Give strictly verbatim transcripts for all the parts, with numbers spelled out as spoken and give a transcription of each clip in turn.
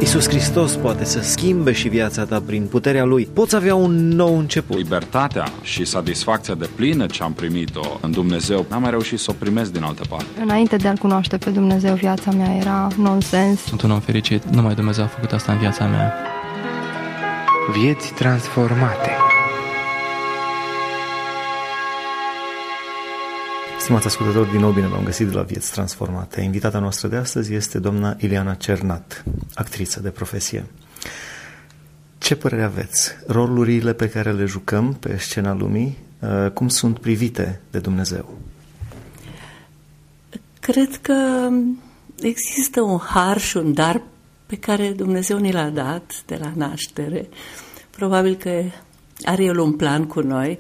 Iisus Hristos poate să schimbe și viața ta prin puterea Lui. Poți avea un nou început. Libertatea și satisfacția de plină ce am primit-o în Dumnezeu, n-am mai reușit să o primesc din altă parte. Înainte de a-L cunoaște pe Dumnezeu, viața mea era nonsens. Sunt un om fericit, numai Dumnezeu a făcut asta în viața mea. Vieți transformate. Stimați ascultători, din nou bine v-am găsit de la Vieți Transformate. Invitata noastră de astăzi este doamna Ileana Cernat, actriță de profesie. Ce părere aveți? Rolurile pe care le jucăm pe scena lumii, cum sunt privite de Dumnezeu? Cred că există un har și un dar pe care Dumnezeu ni l-a dat de la naștere. Probabil că are El un plan cu noi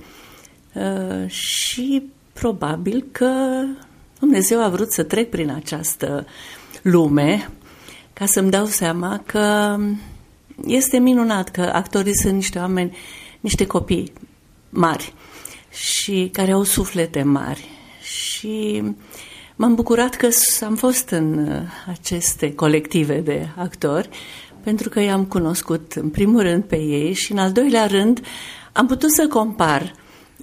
și probabil că Dumnezeu a vrut să trec prin această lume ca să-mi dau seama că este minunat că actorii sunt niște oameni, niște copii mari și care au suflete mari. Și m-am bucurat că am fost în aceste colective de actori, pentru că i-am cunoscut în primul rând pe ei și în al doilea rând am putut să compar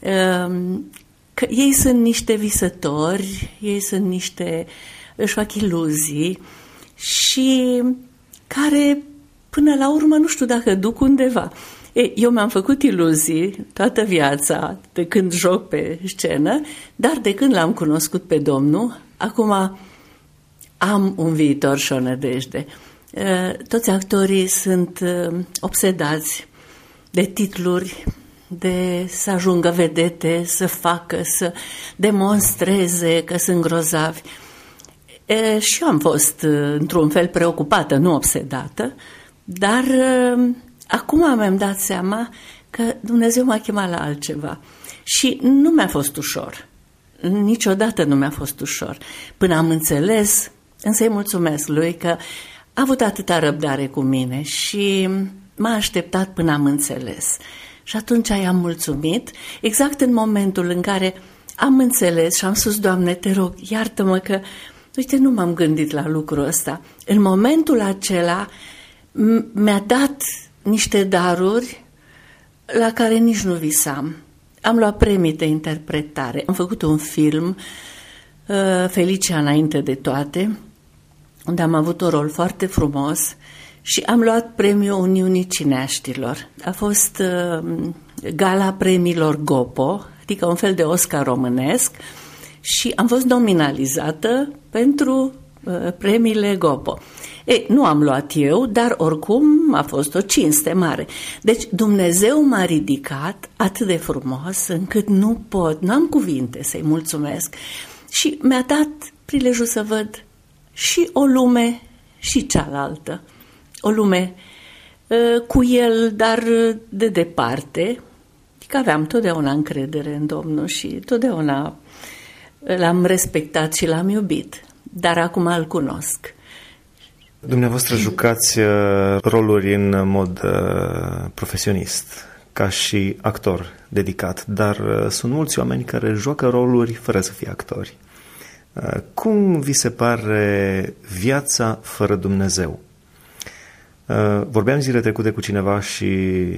că ei sunt niște visători, ei sunt niște, își fac iluzii și care până la urmă nu știu dacă duc undeva. Ei, eu mi-am făcut iluzii toată viața de când joc pe scenă, dar de când l-am cunoscut pe Domnul, acum am un viitor și o nădejde. Toți actorii sunt obsedați de titluri, de să ajungă vedete, să facă, să demonstreze că sunt grozavi. E, și eu am fost într-un fel preocupată, nu obsedată, dar acum mi-am dat seama că Dumnezeu m-a chemat la altceva și nu mi-a fost ușor. Niciodată nu mi-a fost ușor. Până am înțeles, însă îi mulțumesc Lui că a avut atâta răbdare cu mine și m-a așteptat până am înțeles. Și atunci i-am mulțumit, exact în momentul în care am înțeles și am spus, Doamne, te rog, iartă-mă că, uite, nu m-am gândit la lucrul ăsta. În momentul acela mi-a dat niște daruri la care nici nu visam. Am luat premii de interpretare. Am făcut un film, Felicia înainte de toate, unde am avut un rol foarte frumos și am luat premiul Uniunii Cineaștilor. A fost gala premiilor Gopo, adică un fel de Oscar românesc, și am fost nominalizată pentru premiile Gopo. Ei, nu am luat eu, dar oricum a fost o cinste mare. Deci Dumnezeu m-a ridicat atât de frumos încât nu pot, nu am cuvinte să-i mulțumesc. Și mi-a dat prilejul să văd și o lume și cealaltă. O lume cu El, dar de departe. Adică aveam totdeauna încredere în Domnul și totdeauna l-am respectat și l-am iubit. Dar acum îl cunosc. Dumneavoastră jucați roluri în mod profesionist, ca și actor dedicat, dar sunt mulți oameni care joacă roluri fără să fie actori. Cum vi se pare viața fără Dumnezeu? Vorbeam zile trecute cu cineva și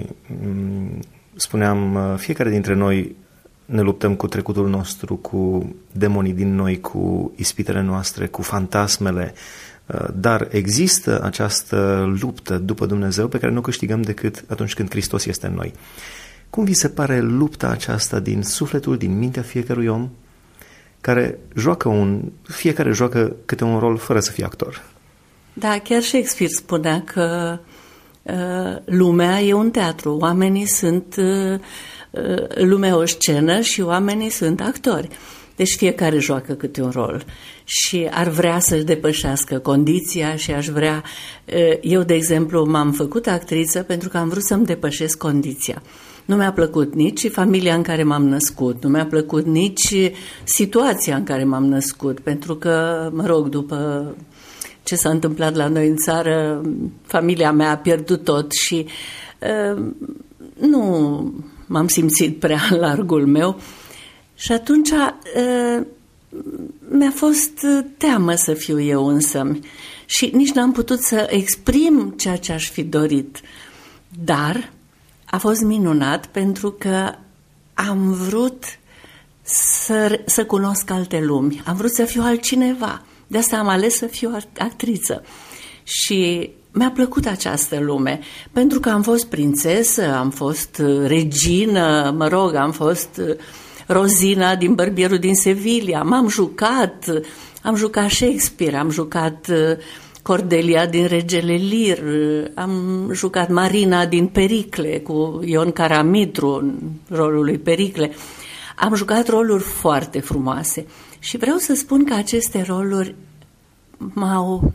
spuneam, fiecare dintre noi ne luptăm cu trecutul nostru, cu demonii din noi, cu ispitele noastre, cu fantasmele, dar există această luptă după Dumnezeu pe care nu o câștigăm decât atunci când Hristos este în noi. Cum vi se pare lupta aceasta din sufletul, din mintea fiecărui om, care joacă un, fiecare joacă câte un rol fără să fie actor? Da, chiar Shakespeare spunea că uh, lumea e un teatru, oamenii sunt, uh, lumea o scenă și oamenii sunt actori. Deci fiecare joacă câte un rol și ar vrea să-și depășească condiția și aș vrea... Eu, de exemplu, m-am făcut actriță pentru că am vrut să-mi depășesc condiția. Nu mi-a plăcut nici familia în care m-am născut, nu mi-a plăcut nici situația în care m-am născut, pentru că, mă rog, după ce s-a întâmplat la noi în țară, familia mea a pierdut tot și uh, nu m-am simțit prea în largul meu. Și atunci uh, mi-a fost teamă să fiu eu însămi. și nici n-am putut să exprim ceea ce aș fi dorit. Dar a fost minunat pentru că am vrut să, să cunosc alte lumi, am vrut să fiu altcineva. De asta am ales să fiu actriță. Și mi-a plăcut această lume, pentru că am fost prințesă, am fost regină, mă rog, am fost Rozina din Bărbierul din Sevilla, m-am jucat, am jucat Shakespeare, am jucat Cordelia din Regele Lear, am jucat Marina din Pericle cu Ion Caramitru în rolul lui Pericle. Am jucat roluri foarte frumoase și vreau să spun că aceste roluri m-au,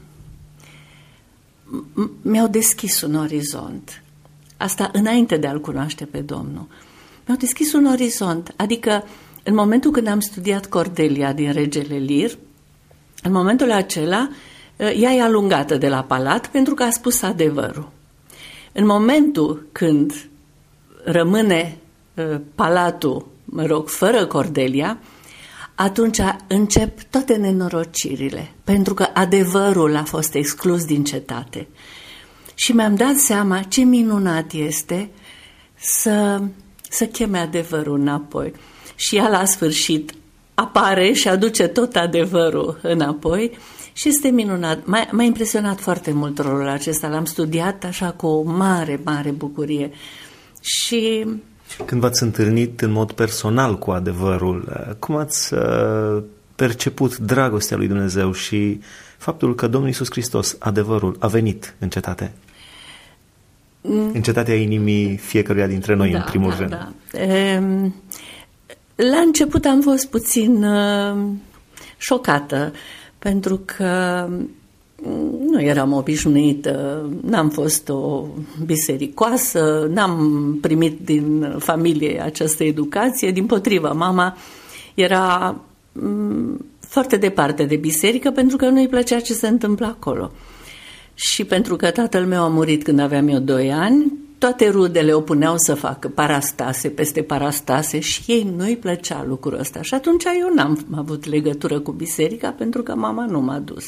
mi-au deschis un orizont. Asta înainte de a-L cunoaște pe Domnul. Mi-au deschis un orizont, adică în momentul când am studiat Cordelia din Regele Lear, în momentul acela ea e alungată de la palat pentru că a spus adevărul. În momentul când rămâne palatul, mă rog, fără Cordelia, atunci încep toate nenorocirile, pentru că adevărul a fost exclus din cetate. Și mi-am dat seama ce minunat este să, să cheme adevărul înapoi. Și ea la sfârșit apare și aduce tot adevărul înapoi și este minunat. M-a, m-a impresionat foarte mult rolul acesta, l-am studiat așa cu o mare, mare bucurie. Și când v-ați întâlnit în mod personal cu adevărul, cum ați perceput dragostea lui Dumnezeu și faptul că Domnul Iisus Hristos, adevărul, a venit în cetate? Mm. În cetatea inimii fiecăruia dintre noi, da, în primul da, rând. Da. E, la început am fost puțin uh, șocată, pentru că nu eram obișnuită, n-am fost o bisericoasă, n-am primit din familie această educație, dimpotrivă, mama era m- foarte departe de biserică pentru că nu-i plăcea ce se întâmplă acolo. Și pentru că tatăl meu a murit când aveam eu doi ani, toate rudele o puneau să facă parastase peste parastase și ei nu-i plăcea lucrul ăsta. Și atunci eu n-am avut legătură cu biserica pentru că mama nu m-a dus.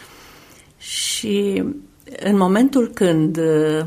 Și în momentul când,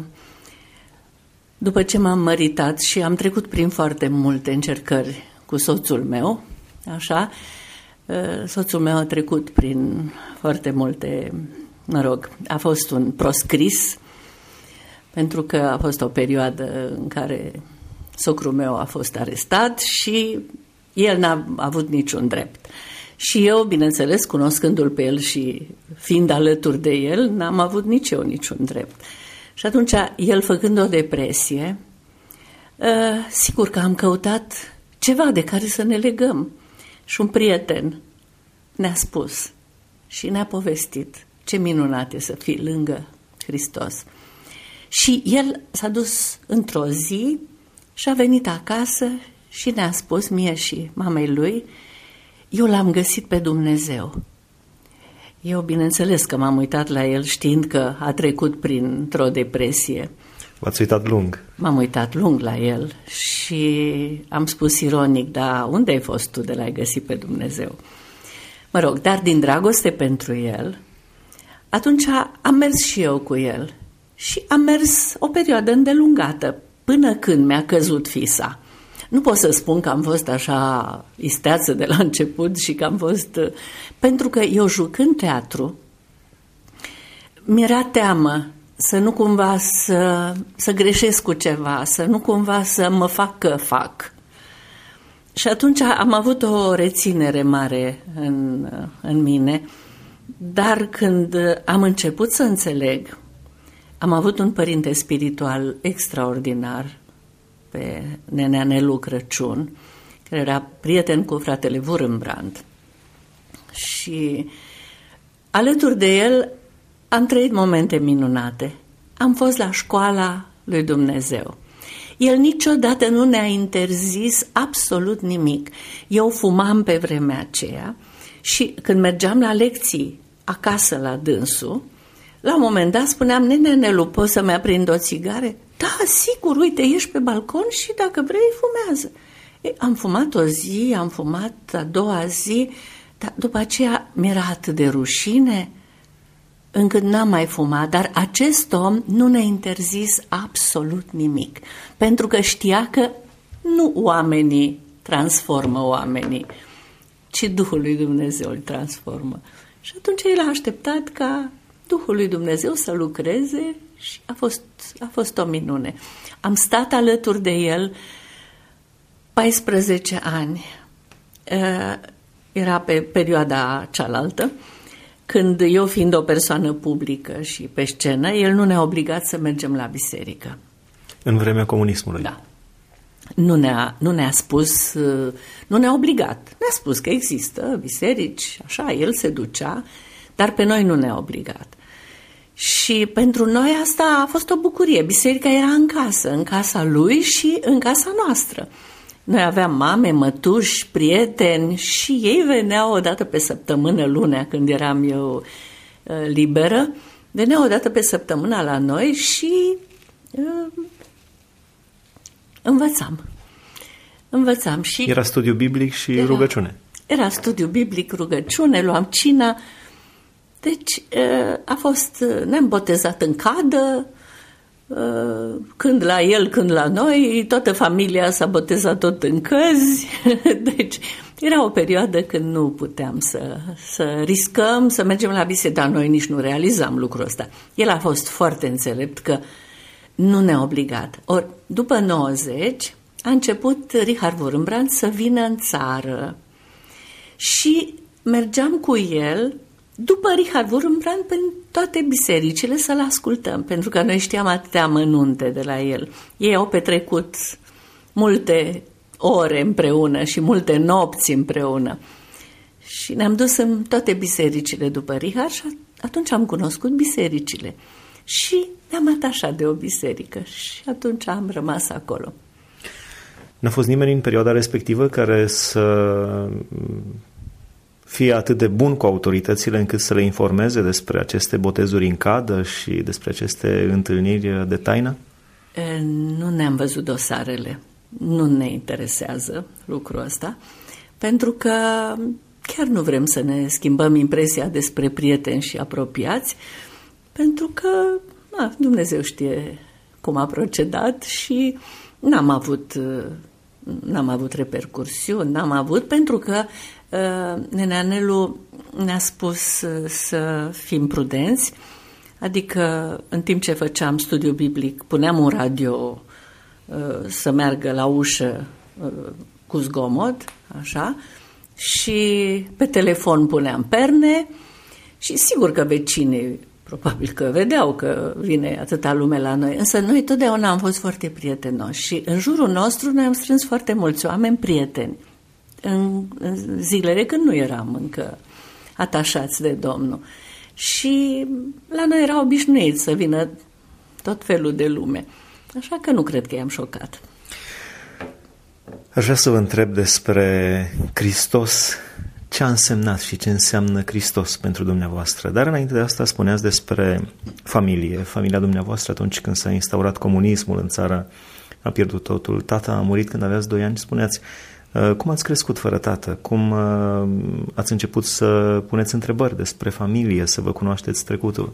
după ce m-am măritat și am trecut prin foarte multe încercări cu soțul meu, așa, soțul meu a trecut prin foarte multe, mă rog, a fost un proscris, pentru că a fost o perioadă în care socrul meu a fost arestat și el n-a avut niciun drept. Și eu, bineînțeles, cunoscându-l pe el și fiind alături de el, n-am avut nici eu niciun drept. Și atunci, el făcând o depresie, sigur că am căutat ceva de care să ne legăm. Și un prieten ne-a spus și ne-a povestit ce minunat e să fii lângă Hristos. Și el s-a dus într-o zi și a venit acasă și ne-a spus mie și mamei lui: eu l-am găsit pe Dumnezeu. Eu, bineînțeles că m-am uitat la el știind că a trecut printr-o depresie. V-ați uitat lung? M-am uitat lung la el și am spus ironic: da, unde ai fost tu de l-ai găsit pe Dumnezeu? Mă rog, dar din dragoste pentru el, atunci am mers și eu cu el. Și am mers o perioadă îndelungată, până când mi-a căzut fisa. Nu pot să spun că am fost așa isteață de la început și că am fost... Pentru că eu, jucând teatru, mi-era teamă să nu cumva să, să greșesc cu ceva, să nu cumva să mă fac că fac. Și atunci am avut o reținere mare în, în mine, dar când am început să înțeleg, am avut un părinte spiritual extraordinar, pe nenea Nelu Crăciun, care era prieten cu fratele Wurmbrand. Și alături de el am trăit momente minunate. Am fost la școala lui Dumnezeu. El niciodată nu ne-a interzis absolut nimic. Eu fumam pe vremea aceea și când mergeam la lecții acasă la dânsul, la un moment dat spuneam: nene Nelu, poți să-mi aprind o țigare? Da, sigur, uite, ieși pe balcon și dacă vrei, fumează. E, am fumat o zi, am fumat a doua zi, dar după aceea mi-era atât de rușine încât n-am mai fumat, dar acest om nu ne-a interzis absolut nimic, pentru că știa că nu oamenii transformă oamenii, ci Duhul lui Dumnezeu îl transformă. Și atunci el a așteptat ca Duhul lui Dumnezeu să lucreze și a fost, a fost o minune. Am stat alături de el paisprezece ani. Era pe perioada cealaltă, când eu, fiind o persoană publică și pe scenă, el nu ne-a obligat să mergem la biserică. În vremea comunismului. Da. Nu ne-a, nu ne-a spus, nu ne-a obligat. Ne-a spus că există biserici, așa, el se ducea, dar pe noi nu ne-a obligat. Și pentru noi asta a fost o bucurie. Biserica era în casă, în casa lui și în casa noastră. Noi aveam mame, mătuși, prieteni și ei veneau o dată pe săptămână, lunea, când eram eu liberă, veneau o dată pe săptămână la noi și uh, învățam. Învățam și... Era studiu biblic și era, rugăciune. Era studiu biblic, rugăciune, luam cina. Deci a fost, ne-am botezat în cadă, când la el, când la noi, toată familia s-a botezat tot în căzi. Deci era o perioadă când nu puteam să, să riscăm, să mergem la biserică, dar noi nici nu realizam lucrul ăsta. El a fost foarte înțelept că nu ne-a obligat. Ori, după nouăzeci, a început Richard Wurmbrand să vină în țară și mergeam cu el după Richard Wurmbrand prin toate bisericile să-l ascultăm, pentru că noi știam atâtea amănunte de la el. Ei au petrecut multe ore împreună și multe nopți împreună. Și ne-am dus în toate bisericile după Richard și atunci am cunoscut bisericile. Și ne-am atașat de o biserică și atunci am rămas acolo. N-a fost nimeni în perioada respectivă care să fie atât de bun cu autoritățile încât să le informeze despre aceste botezuri în cadă și despre aceste întâlniri de taină? E, nu ne-am văzut dosarele. Nu ne interesează lucrul ăsta, pentru că chiar nu vrem să ne schimbăm impresia despre prieteni și apropiați, pentru că na, Dumnezeu știe cum a procedat și n-am avut, n-am avut repercursiuni, n-am avut, pentru că uh, nenea Nelu ne-a spus uh, să fim prudenți, adică în timp ce făceam studiu biblic, puneam un radio uh, să meargă la ușă uh, cu zgomot, așa, și pe telefon puneam perne și sigur că vecinii probabil că vedeau că vine atâta lume la noi, însă noi totdeauna am fost foarte prietenoși și în jurul nostru noi am strâns foarte mulți oameni prieteni în, în zilele când nu eram încă atașați de Domnul. Și la noi era obișnuit să vină tot felul de lume. Așa că nu cred că i-am șocat. Aș vrea să vă întreb despre Hristos. Ce a însemnat și ce înseamnă Hristos pentru dumneavoastră? Dar înainte de asta spuneați despre familie. Familia dumneavoastră, atunci când s-a instaurat comunismul în țară, a pierdut totul. Tata a murit când aveați doi ani. Spuneați, cum ați crescut fără tată? Cum ați început să puneți întrebări despre familie, să vă cunoașteți trecutul?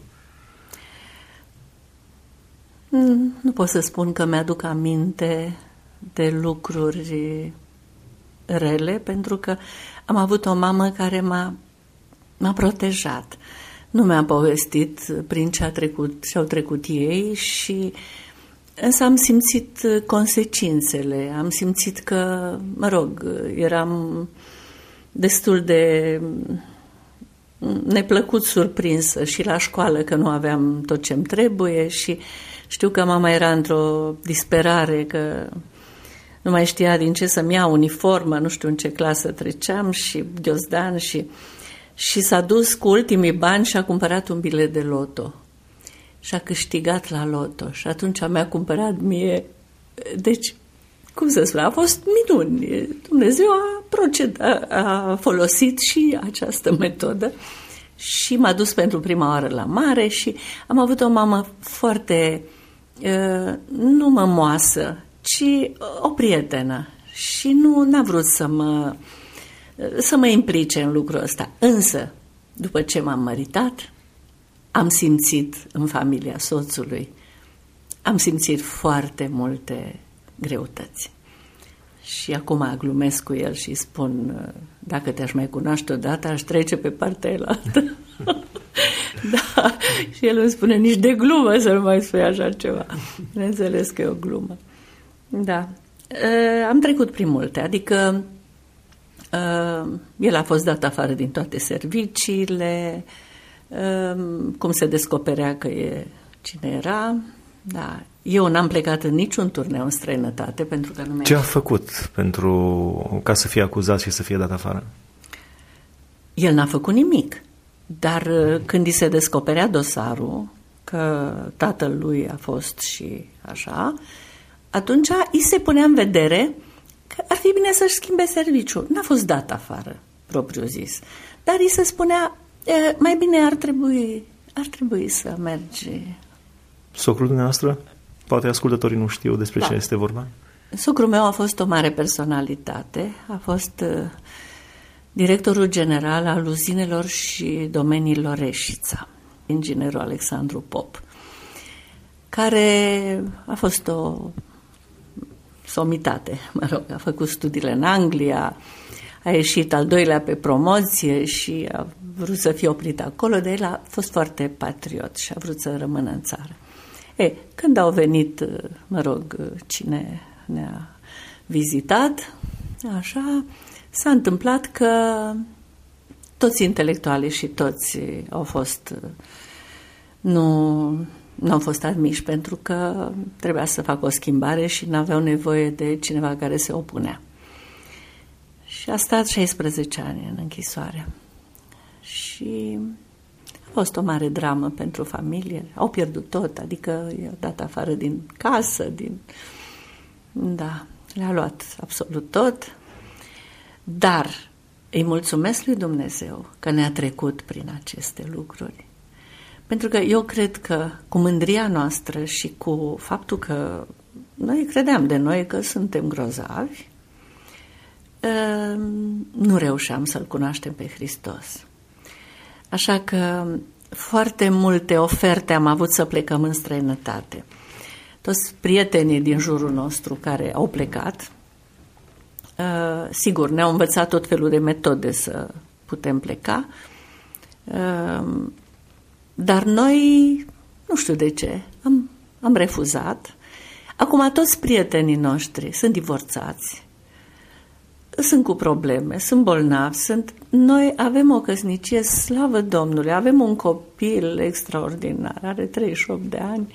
Nu pot să spun că mi-aduc aminte de lucruri rele, pentru că am avut o mamă care m-a, m-a protejat. Nu mi-a povestit prin ce a trecut, ce au trecut ei, și însă am simțit consecințele. Am simțit că, mă rog, eram destul de neplăcut surprinsă și la școală că nu aveam tot ce-mi trebuie și știu că mama era într-o disperare, că nu mai știa din ce să-mi ia uniformă, nu știu în ce clasă treceam și ghiozdan și, și s-a dus cu ultimii bani și a cumpărat un bilet de loto și a câștigat la loto și atunci mi-a cumpărat mie. Deci, cum să spun, a fost minuni. Dumnezeu a, procedat, a folosit și această metodă și m-a dus pentru prima oară la mare și am avut o mamă foarte, uh, nu mămoasă, ci o prietenă și nu n-a vrut să mă, să mă implice în lucrul ăsta. Însă, după ce m-am măritat, am simțit în familia soțului, am simțit foarte multe greutăți. Și acum glumesc cu el și spun, dacă te-aș mai cunoaște odată, aș trece pe partea elaltă. Da, și el îmi spune, nici de glumă să nu mai spui așa ceva. Înțeles că e o glumă. Da. Am trecut prin multe, adică el a fost dat afară din toate serviciile, cum se descoperea că e cine era. Da. Eu n-am plecat în niciun turneu în străinătate pentru că nu mi-a... Ce a făcut pentru ca să fie acuzat și să fie dat afară? El n-a făcut nimic, dar când îi se descoperea dosarul că tatăl lui a fost și așa, atunci îi se punea în vedere că ar fi bine să-și schimbe serviciul. N-a fost dat afară, propriu zis, dar îi se spunea, mai bine ar trebui, ar trebui să mergi. Socrul dumneavoastră? Poate ascultătorii nu știu despre da. ce este vorba. Socrul meu a fost o mare personalitate, a fost uh, directorul general al uzinelor și domeniilor Reșița, inginerul Alexandru Pop, care a fost o somitate, mă rog, a făcut studiile în Anglia, a ieșit al doilea pe promoție și a vrut să fie oprit acolo, de el a fost foarte patriot și a vrut să rămână în țară. E, când au venit, mă rog, cine ne-a vizitat, așa, s-a întâmplat că toți intelectualii și toți au fost, nu, nu au fost admiși pentru că trebuia să facă o schimbare și n-aveau nevoie de cineva care se opunea. Și a stat șaisprezece ani în închisoare. Și a fost o mare dramă pentru familie. Au pierdut tot, adică i-au dat afară din casă, din... Da, le-a luat absolut tot. Dar îi mulțumesc lui Dumnezeu că ne-a trecut prin aceste lucruri. Pentru că eu cred că cu mândria noastră și cu faptul că noi credeam de noi că suntem grozavi, nu reușeam să-L cunoaștem pe Hristos. Așa că foarte multe oferte am avut să plecăm în străinătate. Toți prietenii din jurul nostru care au plecat, sigur, ne-au învățat tot felul de metode să putem pleca, dar noi, nu știu de ce, am, am refuzat. Acum toți prietenii noștri sunt divorțați, sunt cu probleme, sunt bolnavi, sunt... Noi avem o căsnicie, slavă Domnului, avem un copil extraordinar, are treizeci și opt de ani.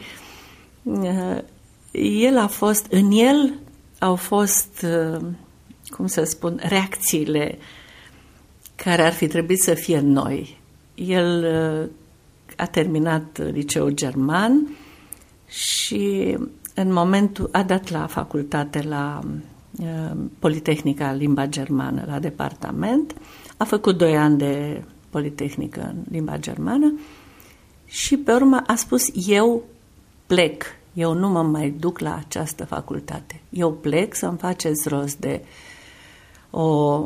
El a fost, în el au fost, cum să spun, reacțiile care ar fi trebuit să fie în noi. El a terminat liceul german și în momentul, a dat la facultate la Politehnica limba germană, la departament, a făcut doi ani de Politehnică în limba germană și pe urmă a spus, eu plec, eu nu mă mai duc la această facultate, eu plec să-mi faceți rost de o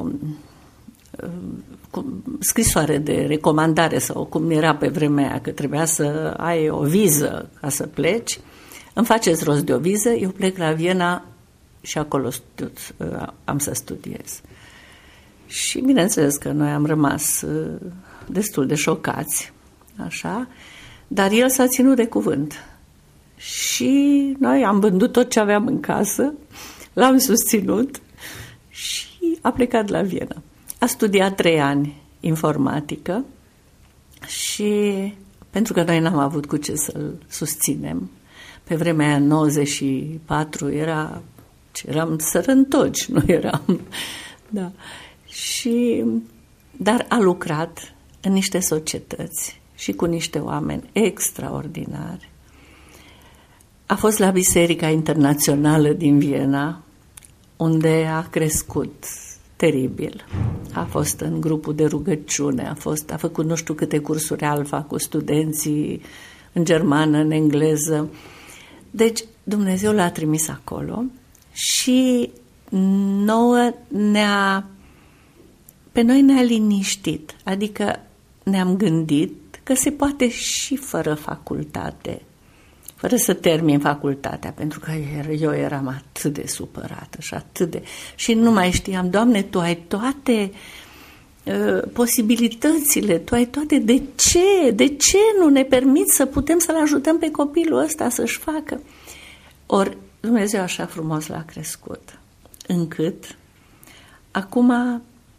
scrisoare de recomandare sau cum era pe vremea aia, că trebuia să ai o viză ca să pleci, îmi faceți rost de o viză, eu plec la Viena și acolo am să studiez. Și bineînțeles că noi am rămas destul de șocați, așa, dar el s-a ținut de cuvânt. Și noi am vândut tot ce aveam în casă, l-am susținut și a plecat la Viena. A studiat trei ani informatică și pentru că noi n-am avut cu ce să-l susținem, pe vremea aia, în nouăzeci și patru, era, eram sărăntoci, nu eram... Da. Și, dar a lucrat în niște societăți și cu niște oameni extraordinari. A fost la Biserica Internațională din Viena, unde a crescut teribil. A fost în grupul de rugăciune, a, fost, a făcut nu știu câte cursuri alfa cu studenții în germană, în engleză. Deci Dumnezeu l-a trimis acolo și nouă ne-a, pe noi ne-a liniștit. Adică ne-am gândit că se poate și fără facultate, fără să termin facultatea, pentru că eu eram atât de supărată și atât de... Și nu mai știam, Doamne, Tu ai toate uh, posibilitățile, Tu ai toate... De ce? De ce nu ne permiți să putem să-l ajutăm pe copilul ăsta să-și facă? Ori Dumnezeu așa frumos l-a crescut, încât acum uh,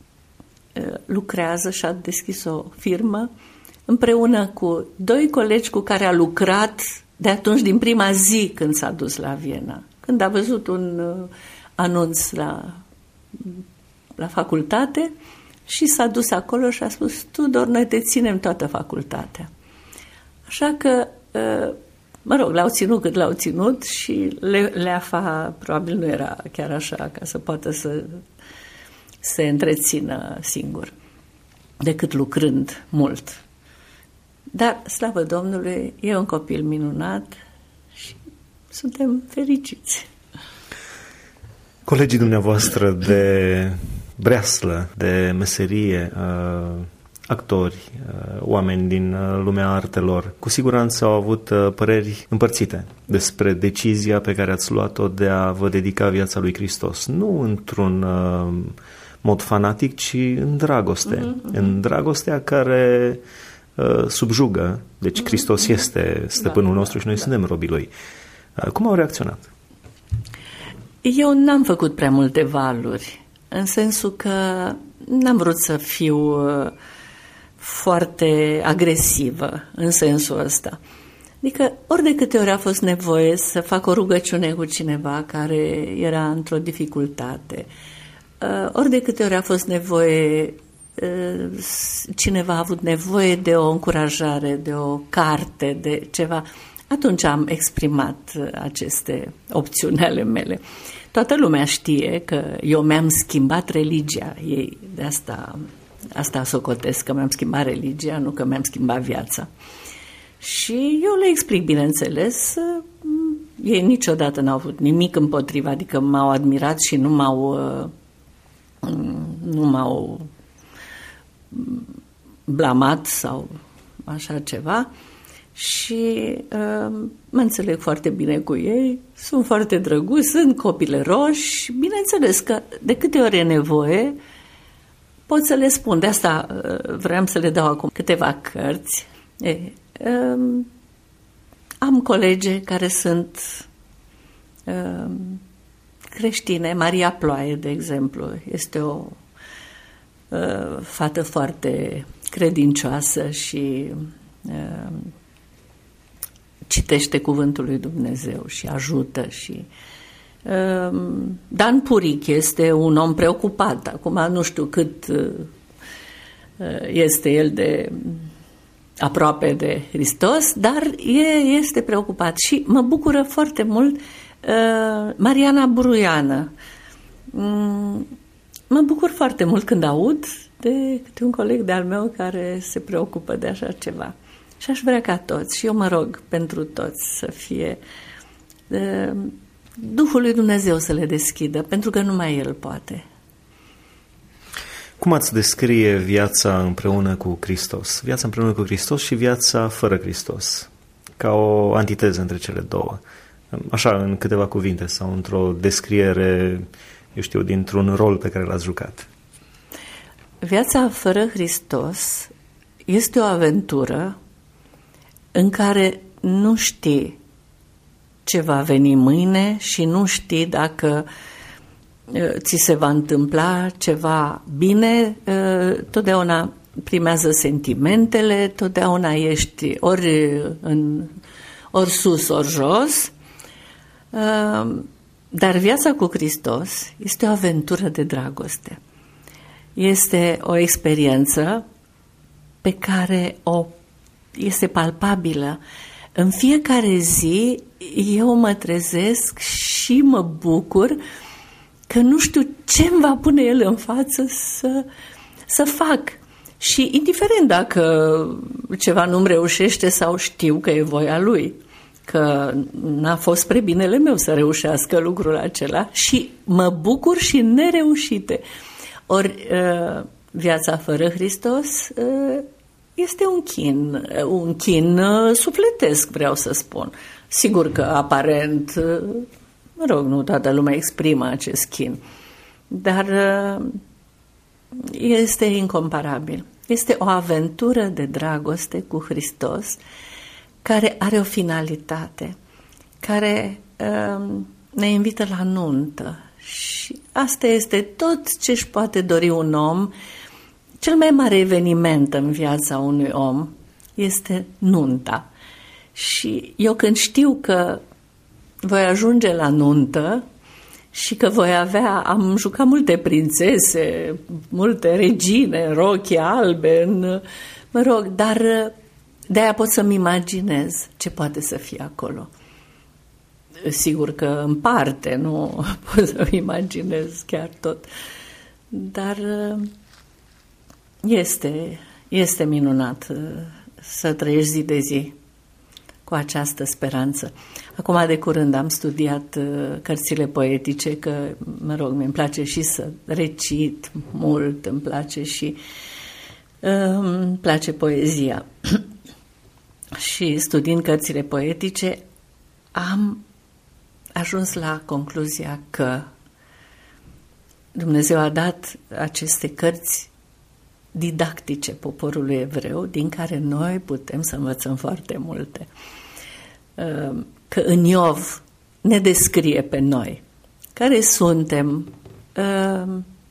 lucrează și a deschis o firmă împreună cu doi colegi cu care a lucrat de atunci, din prima zi când s-a dus la Viena, când a văzut un uh, anunț la, la facultate și s-a dus acolo și a spus: Tudor, noi te ținem toată facultatea. Așa că, uh, mă rog, l-au ținut cât l-au ținut și le, Leafa probabil nu era chiar așa ca să poată să se întrețină singur, decât lucrând mult. Dar, slavă Domnului, e un copil minunat și suntem fericiți. Colegii dumneavoastră de breaslă, de meserie, actori, oameni din lumea artelor, cu siguranță au avut păreri împărțite despre decizia pe care ați luat-o de a vă dedica viața lui Hristos. Nu într-un mod fanatic, ci în dragoste. Mm-hmm. În dragostea care subjugă, deci Hristos este stăpânul da, nostru și noi da. suntem robii Lui. Cum au reacționat? Eu n-am făcut prea multe valuri, în sensul că n-am vrut să fiu foarte agresivă în sensul ăsta. Adică ori de câte ori a fost nevoie să fac o rugăciune cu cineva care era într-o dificultate, ori de câte ori a fost nevoie, cineva a avut nevoie de o încurajare, de o carte, de ceva, atunci am exprimat aceste opțiuni ale mele. Toată lumea știe că eu mi-am schimbat religia ei, de asta, asta socotesc, că mi-am schimbat religia, nu că mi-am schimbat viața. Și eu le explic, bineînțeles, ei niciodată n-au avut nimic împotriva, adică m-au admirat și nu m-au, nu m-au blamat sau așa ceva. Și uh, mă înțeleg foarte bine cu ei, sunt foarte drăguți, sunt copilăroși, bineînțeles că de câte ori e nevoie pot să le spun. De asta uh, vreau să le dau acum câteva cărți. E, uh, am colege care sunt uh, creștine. Maria Ploaie, de exemplu, este o uh, fată foarte credincioasă și uh, citește cuvântul lui Dumnezeu și ajută. Și uh, Dan Puric este un om preocupat. Acum nu știu cât uh, este el de aproape de Hristos, dar e, este preocupat și mă bucură foarte mult uh, Mariana Buruiană. Mm, mă bucur foarte mult când aud de câte un coleg de-al meu care se preocupă de așa ceva. Și aș vrea ca toți, și eu mă rog pentru toți să fie uh, Duhul lui Dumnezeu să le deschidă, pentru că numai El poate. Cum ați descrie viața împreună cu Hristos? Viața împreună cu Hristos și viața fără Hristos, ca o antiteză între cele două. Așa, în câteva cuvinte sau într-o descriere, eu știu, dintr-un rol pe care l-ați jucat. Viața fără Hristos este o aventură în care nu știi ce va veni mâine și nu știi dacă ți se va întâmpla ceva bine, totdeauna primează sentimentele, totdeauna ești ori, în, ori sus, ori jos, dar viața cu Hristos este o aventură de dragoste. Este o experiență pe care o este palpabilă. În fiecare zi eu mă trezesc și mă bucur că nu știu ce îmi va pune El în față să, să fac. Și indiferent dacă ceva nu-mi reușește sau știu că e voia Lui, că n-a fost spre binele meu să reușească lucrul acela și mă bucur și nereușite. Ori viața fără Hristos este un chin, un chin sufletesc, vreau să spun. Sigur că aparent, mă rog, nu toată lumea exprimă acest chin, dar este incomparabil. Este o aventură de dragoste cu Hristos care are o finalitate, care uh, ne invită la nuntă. Și asta este tot ce își poate dori un om. Cel mai mare eveniment în viața unui om este nunta. Și eu când știu că voi ajunge la nuntă și că voi avea, am jucat multe prințese, multe regine, rochii albe, în, mă rog, dar de-aia pot să-mi imaginez ce poate să fie acolo. Sigur că în parte, nu pot să-mi imaginez chiar tot, dar este, este minunat să trăiești zi de zi cu această speranță. Acum de curând am studiat cărțile poetice, că, mă rog, mi-mi place și să recit mult, îmi place și îmi place poezia. Și studiind cărțile poetice am ajuns la concluzia că Dumnezeu a dat aceste cărți didactice poporului evreu, din care noi putem să învățăm foarte multe. Că în Iov ne descrie pe noi care suntem uh,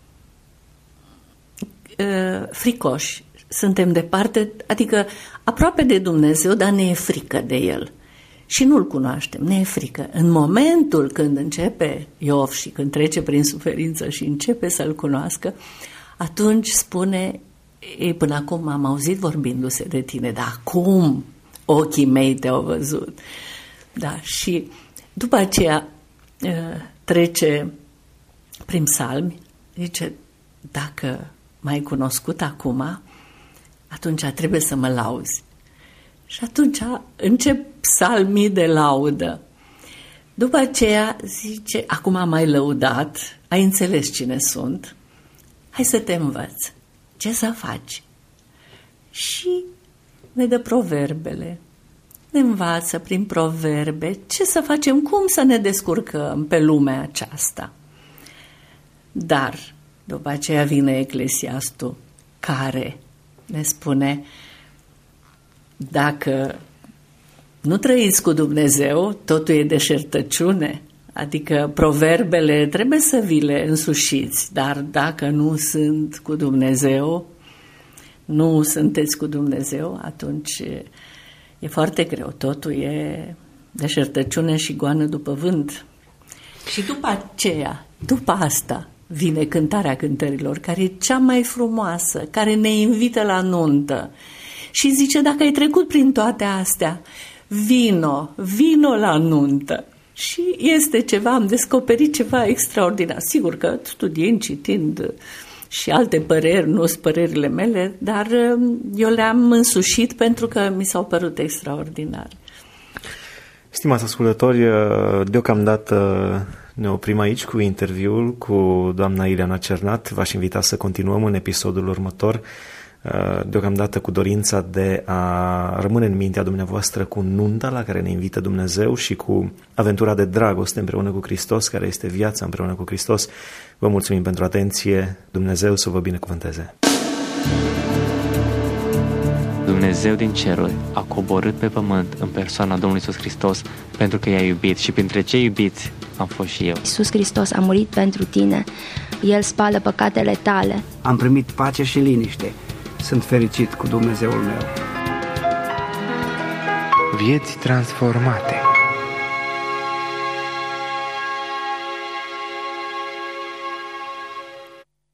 uh, fricoși, suntem departe, adică aproape de Dumnezeu, dar ne e frică de El și nu-L cunoaștem, ne e frică. În momentul când începe Iov și când trece prin suferință și începe să-L cunoască, atunci spune: ei, până acum am auzit vorbindu-se de tine, dar acum ochii mei te-au văzut. Da, și după aceea trece prin psalmi, zice: dacă m-ai cunoscut acum, atunci trebuie să mă lauzi. Și atunci încep psalmii de laudă. După aceea zice: acum m-ai lăudat, ai înțeles cine sunt, hai să te învăț ce să faci. Și ne dă proverbele, ne învață prin proverbe ce să facem, cum să ne descurcăm pe lumea aceasta. Dar după aceea vine Eclesiastul, care ne spune: dacă nu trăiți cu Dumnezeu, totul e deșertăciune. Adică proverbele trebuie să vi le însușiți, dar dacă nu sunt cu Dumnezeu, nu sunteți cu Dumnezeu, atunci e foarte greu. Totul e deșertăciune și goană după vânt. Și după aceea, după asta, vine cântarea cântărilor, care e cea mai frumoasă, care ne invită la nuntă. Și zice: dacă ai trecut prin toate astea, vino, vino la nuntă. Și este ceva, am descoperit ceva extraordinar. Sigur că studiind, citind și alte păreri, nu sunt părerile mele, dar eu le-am însușit pentru că mi s-au părut extraordinar. Stimați ascultători, deocamdată ne oprim aici cu interviul cu doamna Ileana Cernat. V-aș invita să continuăm în episodul următor, deocamdată cu dorința de a rămâne în mintea dumneavoastră cu nunta la care ne invită Dumnezeu și cu aventura de dragoste împreună cu Hristos, care este viața împreună cu Hristos. Vă mulțumim pentru atenție. Dumnezeu să vă binecuvânteze. Dumnezeu din ceruri a coborât pe pământ în persoana Domnului Iisus Hristos pentru că i-a iubit și printre cei iubiți am fost și eu. Iisus Hristos a murit pentru tine. El spală păcatele tale. Am primit pace și liniște. Sunt fericit cu Dumnezeul meu. Vieți transformate.